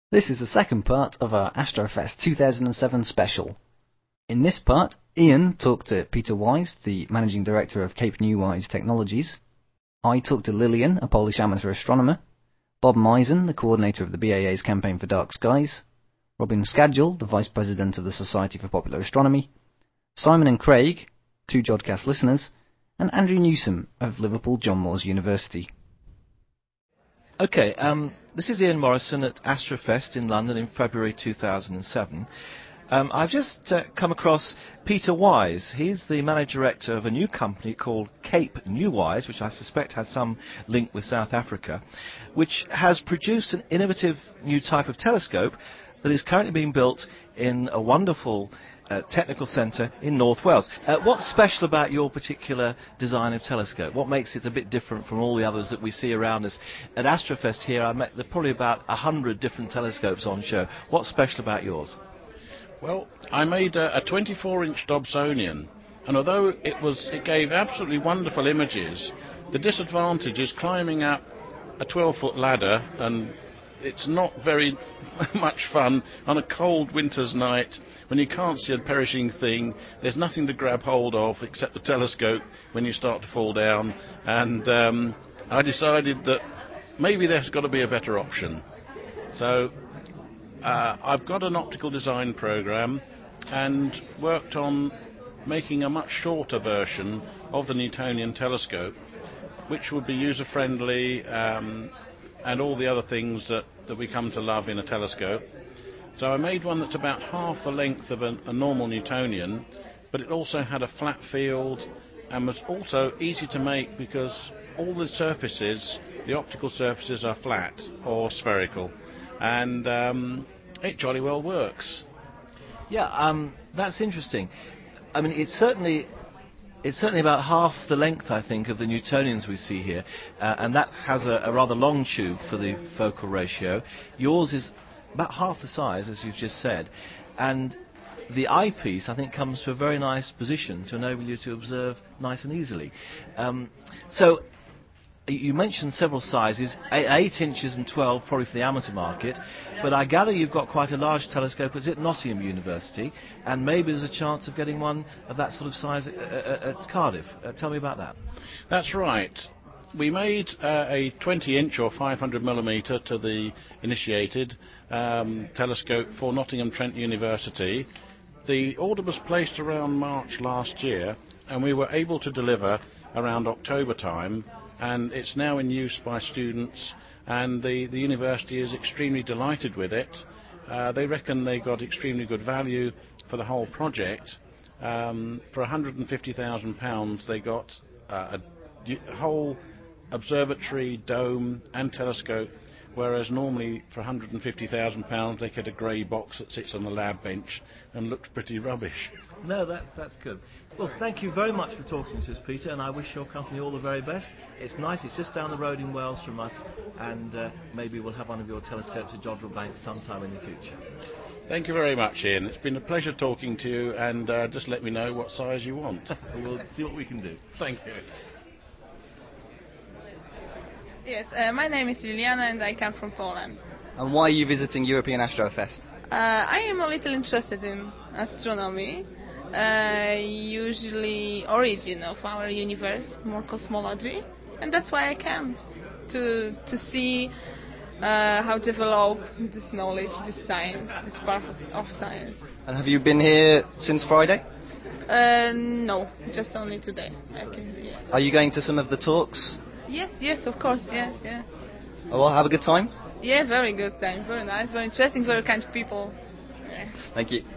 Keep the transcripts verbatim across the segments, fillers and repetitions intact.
This is the second part of our Astrofest two thousand seven special. In this part, Ian talked to Peter Wise, the Managing Director of Cape Newwise Technologies. I talked to Lillian, a Polish amateur astronomer. Bob Misen, the coordinator of the B A A's Campaign for Dark Skies. Robin Scadgel, the Vice President of the Society for Popular Astronomy. Simon and Craig, two Jodcast listeners. And Andrew Newsom of Liverpool John Moores University. Okay, um, this is Ian Morrison at Astrofest in London in February two thousand seven. Um, I've just uh, come across Peter Wise. He's the managing director of a new company called Cape Newwise, which I suspect has some link with South Africa, which has produced an innovative new type of telescope that is currently being built in a wonderful uh, technical centre in North Wales. Uh, what's special about your particular design of telescope? What makes it a bit different from all the others that we see around us? At Astrofest here, I met there are probably about a hundred different telescopes on show. What's special about yours? Well, I made a, a twenty-four inch Dobsonian, and although it was, it gave absolutely wonderful images, the disadvantage is climbing up a twelve foot ladder, and it's not very much fun on a cold winter's night when you can't see a perishing thing. There's nothing to grab hold of except the telescope when you start to fall down, and um, I decided that maybe there's got to be a better option. So uh, I've got an optical design program and worked on making a much shorter version of the Newtonian telescope, which would be user-friendly um, and all the other things that, that we come to love in a telescope. So I made one that's about half the length of a, a normal Newtonian, but it also had a flat field and was also easy to make because all the surfaces, the optical surfaces, are flat or spherical, and um, it jolly well works. Yeah, um, that's interesting. I mean, it's certainly it's certainly about half the length, I think, of the Newtonians we see here, uh, and that has a, a rather long tube for the focal ratio. Yours is about half the size, as you've just said, and the eyepiece, I think, comes to a very nice position to enable you to observe nice and easily. Um, so, you mentioned several sizes, eight inches and twelve, probably for the amateur market, but I gather you've got quite a large telescope at Nottingham University, and maybe there's a chance of getting one of that sort of size at, at, at Cardiff. Uh, tell me about that. That's right. We made uh, a twenty inch or five hundred millimetre to the initiated um, telescope for Nottingham Trent University. The order was placed around March last year, and we were able to deliver around October time, and it's now in use by students, and the, the university is extremely delighted with it. Uh, they reckon they got extremely good value for the whole project. Um, for one hundred fifty thousand pounds they got uh, a, a whole observatory, dome and telescope, whereas normally for one hundred fifty thousand pounds they get a grey box that sits on a lab bench and looks pretty rubbish. No, that, that's good. Well, thank you very much for talking to us, Peter, and I wish your company all the very best. It's nice, it's just down the road in Wales from us, and uh, maybe we'll have one of your telescopes at Jodrell Bank sometime in the future. Thank you very much, Ian. It's been a pleasure talking to you, and uh, just let me know what size you want. We'll see what we can do. Thank you. Yes, uh, my name is Liliana and I come from Poland. And why are you visiting European Astrofest? Uh, I am a little interested in astronomy, uh, usually origin of our universe, more cosmology, and that's why I came to to see uh, how develop this knowledge, this science, this part of, of science. And have you been here since Friday? Uh, no, just only today. I can, yeah. Are you going to some of the talks? Yes, yes, of course, yeah, yeah. Oh, well, have a good time? Yeah, very good time, very nice, very interesting, very kind people. Yeah. Thank you.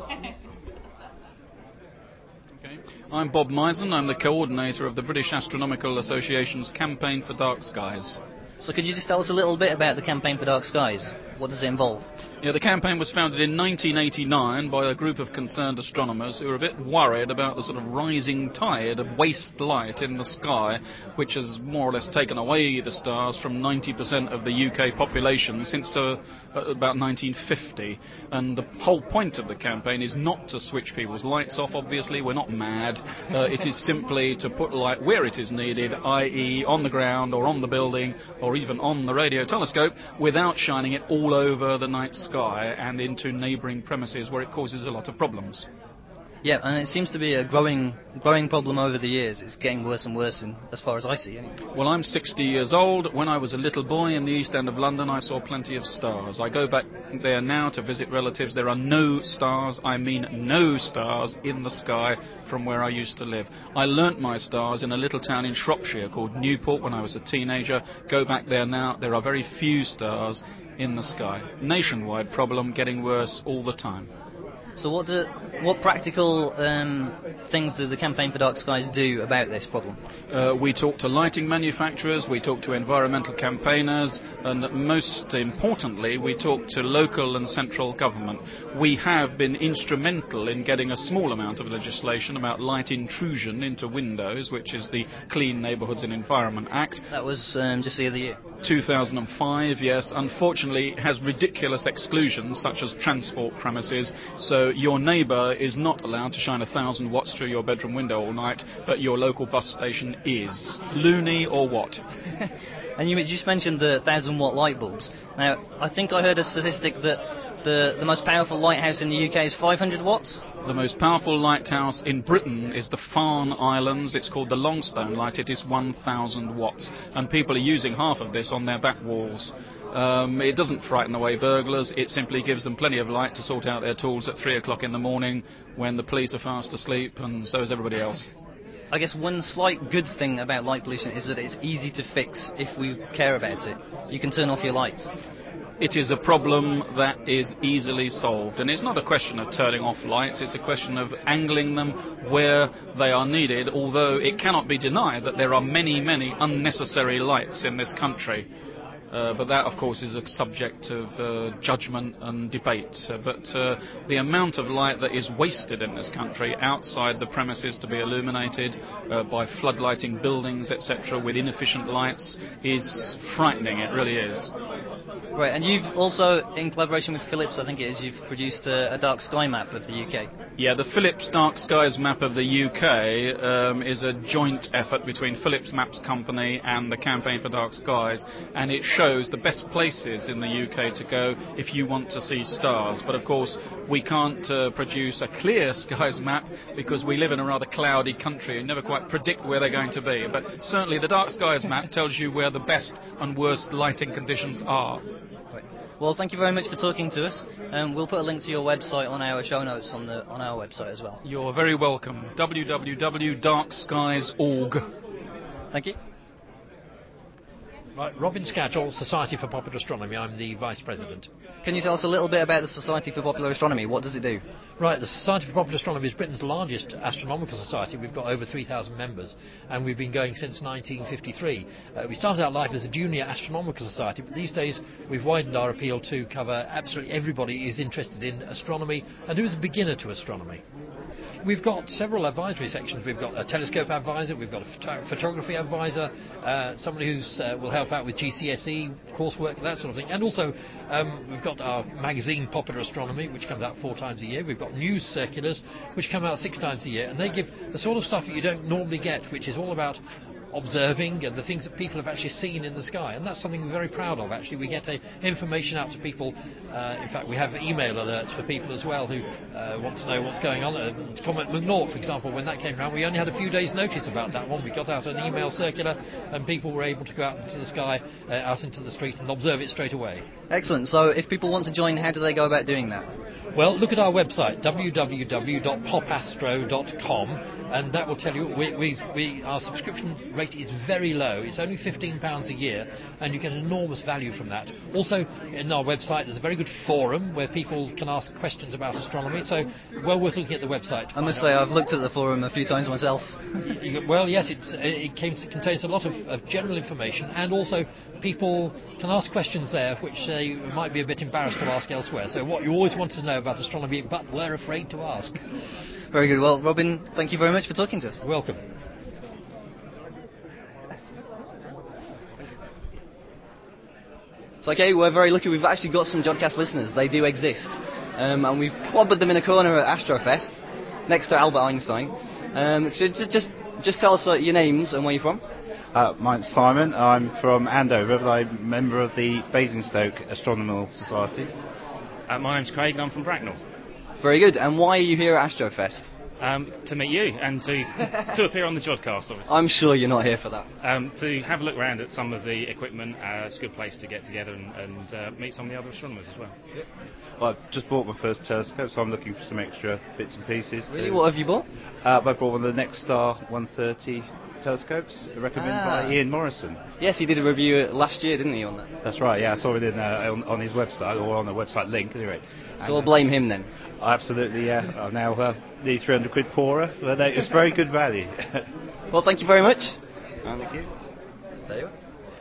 Okay. I'm Bob Misen. I'm the coordinator of the British Astronomical Association's Campaign for Dark Skies. So could you just tell us a little bit about the Campaign for Dark Skies? What does it involve? Yeah, the campaign was founded in nineteen eighty-nine by a group of concerned astronomers who were a bit worried about the sort of rising tide of waste light in the sky, which has more or less taken away the stars from ninety percent of the U K population since uh, about nineteen fifty. And the whole point of the campaign is not to switch people's lights off, obviously. We're not mad. Uh, it is simply to put light where it is needed, that is on the ground or on the building or even on the radio telescope, without shining it all all over the night sky and into neighbouring premises where it causes a lot of problems. Yeah, and it seems to be a growing growing problem over the years. It's getting worse and worse, in, as far as I see. Anyway. Well, I'm sixty years old. When I was a little boy in the East End of London, I saw plenty of stars. I go back there now to visit relatives. There are no stars, I mean no stars, in the sky from where I used to live. I learnt my stars in a little town in Shropshire called Newport when I was a teenager. Go back there now, there are very few stars in the sky. Nationwide problem, getting worse all the time. So what do, what practical um, things do the Campaign for Dark Skies do about this problem? Uh, we talk to lighting manufacturers, we talk to environmental campaigners, and most importantly, we talk to local and central government. We have been instrumental in getting a small amount of legislation about light intrusion into windows, which is the Clean Neighbourhoods and Environment Act. That was um, just the other year. two thousand five, yes. Unfortunately, it has ridiculous exclusions, such as transport premises, so your neighbour is not allowed to shine a thousand watts through your bedroom window all night, but your local bus station is. Loony or what? And you just mentioned the thousand watt light bulbs. Now, I think I heard a statistic that the, the most powerful lighthouse in the U K is five hundred watts? The most powerful lighthouse in Britain is the Farne Islands. It's called the Longstone Light. It is one thousand watts, and people are using half of this on their back walls. Um, it doesn't frighten away burglars. It simply gives them plenty of light to sort out their tools at three o'clock in the morning when the police are fast asleep, and so is everybody else. I guess one slight good thing about light pollution is that it's easy to fix if we care about it. You can turn off your lights. It is a problem that is easily solved, and it's not a question of turning off lights, it's a question of angling them where they are needed, although it cannot be denied that there are many, many unnecessary lights in this country. Uh, but that, of course, is a subject of uh, judgment and debate. Uh, but uh, the amount of light that is wasted in this country outside the premises to be illuminated uh, by floodlighting buildings, et cetera, with inefficient lights is frightening. It really is. Right, and you've also, in collaboration with Philips, I think it is, you've produced a, a dark sky map of the U K. Yeah, the Philips Dark Skies map of the U K um, is a joint effort between Philips Maps Company and the Campaign for Dark Skies, and it shows the best places in the U K to go if you want to see stars. But of course, we can't uh, produce a clear skies map because we live in a rather cloudy country and never quite predict where they're going to be. But certainly the Dark Skies map tells you where the best and worst lighting conditions are. Well, thank you very much for talking to us. Um, we'll put a link to your website on our show notes on the on our website as well. You're very welcome. w w w dot dark skies dot org. Thank you. Right, Robin Scatchell, Society for Popular Astronomy. I'm the Vice President. Can you tell us a little bit about the Society for Popular Astronomy? What does it do? Right, the Society for Popular Astronomy is Britain's largest astronomical society. We've got over three thousand members, and we've been going since nineteen fifty-three. Uh, we started out life as a junior astronomical society, but these days we've widened our appeal to cover absolutely everybody who's interested in astronomy and who's a beginner to astronomy. We've got several advisory sections. We've got a telescope advisor, we've got a photo- photography advisor, uh, somebody who uh, will help out with G C S E, coursework, that sort of thing. And also, um, we've got our magazine Popular Astronomy, which comes out four times a year. We've got news circulars, which come out six times a year. And they give the sort of stuff that you don't normally get, which is all about observing and the things that people have actually seen in the sky, and that's something we're very proud of. Actually, we get uh, information out to people. Uh, in fact, we have email alerts for people as well who uh, want to know what's going on. Uh, Comet McNaught, for example, when that came around, we only had a few days' notice about that one. We got out an email circular, and people were able to go out into the sky, uh, out into the street, and observe it straight away. Excellent. So, if people want to join, how do they go about doing that? Well, look at our website, w w w dot popastro dot com, and that will tell you we, we, we, our subscription rate is very low. It's only fifteen pounds a year, and you get enormous value from that. Also, in our website, there's a very good forum where people can ask questions about astronomy, so well worth looking at the website. I must say, I've looked at the forum a few times myself. You, well, yes, it's, it contains a lot of, of general information, and also people can ask questions there which they might be a bit embarrassed to ask elsewhere. So what you always want to know about astronomy, but were afraid to ask. Very good. Well, Robin, thank you very much for talking to us. Welcome. It's okay, we're very lucky. We've actually got some Jodcast listeners. They do exist. Um, and we've clobbered them in a corner at Astrofest, next to Albert Einstein. Um, so just, just, just tell us uh, your names and where you're from. Uh, mine's Simon. I'm from Andover, but I'm a member of the Basingstoke Astronomical Society. Uh, my name's Craig and I'm from Bracknell. Very good. And why are you here at Astrofest? Um, to meet you and to to appear on the Jodcast, obviously. I'm sure you're not here for that. Um, to have a look around at some of the equipment. Uh, it's a good place to get together and, and uh, meet some of the other astronomers as well. Yep. Well, I've just bought my first telescope, so I'm looking for some extra bits and pieces. Really? To, what have you bought? Uh, I bought one of the NextStar one thirty telescopes, recommended Ah. by Ian Morrison. Yes, he did a review last year, didn't he, on that? That's right, yeah, I saw it in, uh, on, on his website, or on the website link, anyway. So we'll blame him then. Absolutely, yeah. I'm now uh, nearly three hundred quid poorer, but uh, it's very good value. Well, thank you very much. Thank you. There you are.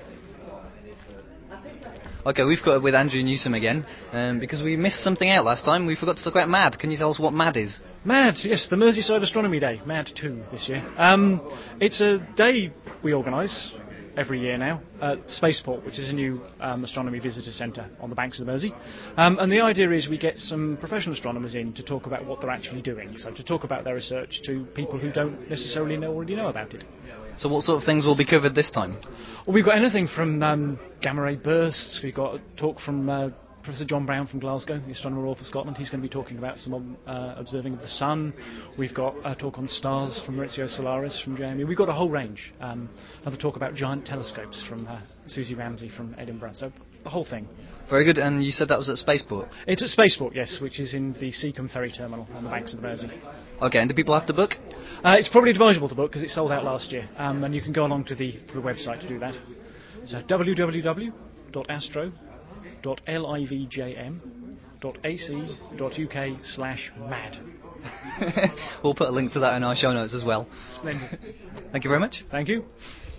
Okay, we've got it with Andrew Newsom again, um, because we missed something out last time. We forgot to talk about MAD. Can you tell us what MAD is? MAD, yes, the Merseyside Astronomy Day, MAD two this year. Um, it's a day we organise every year now at Spaceport, which is a new um, astronomy visitor centre on the banks of the Mersey. Um, and the idea is we get some professional astronomers in to talk about what they're actually doing, so to talk about their research to people who don't necessarily know, already know about it. So what sort of things will be covered this time? Well, we've got anything from um, gamma ray bursts. We've got a talk from uh, Professor John Brown from Glasgow, the Astronomer Royal for Scotland. He's going to be talking about some uh, observing of the sun. We've got a talk on stars from Maurizio Solaris from J M U. We've got a whole range. Um, another talk about giant telescopes from uh, Susie Ramsey from Edinburgh. So the whole thing. Very good. And you said that was at Spaceport? It's at Spaceport, yes, which is in the Seacombe ferry terminal on the banks of the Mersey. Okay, and do people have to book? Uh, it's probably advisable to book because it sold out last year, um, and you can go along to the, to the website to do that. So w w w dot astro dot livjm dot a c dot u k slash mad. We'll put a link to that in our show notes as well. Splendid. Thank you very much. Thank you.